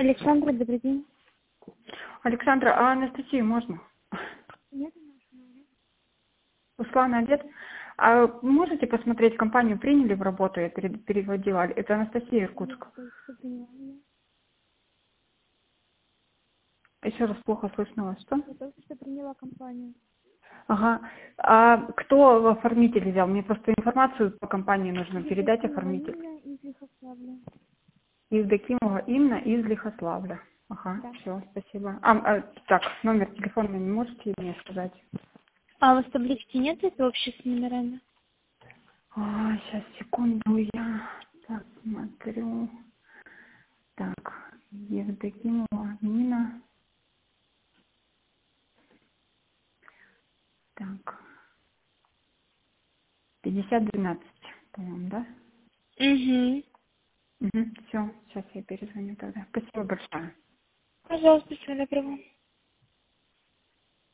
Александра, добрый день. Александра, а Анастасию можно? Нет, Ушла на обед. А можете посмотреть, компанию приняли в работу, я переводила. Это Анастасия Иркутск. Еще раз плохо слышно вас, что? Я только что приняла компанию. Ага. А кто оформитель взял? Мне просто информацию по компании нужно передать оформитель. Инна из Лихославля. Евдокимова Инна из Лихославля. Ага, Да. все, спасибо. Так, номер телефона не можете мне сказать? А у вас таблички нет, это общих с номерами? Сейчас, секунду, я так смотрю. Так, Евдокимова Нина. Так, 5012, по-моему, да? Угу. Угу, все, сейчас я перезвоню тогда. Спасибо большое. Пожалуйста, всего доброго.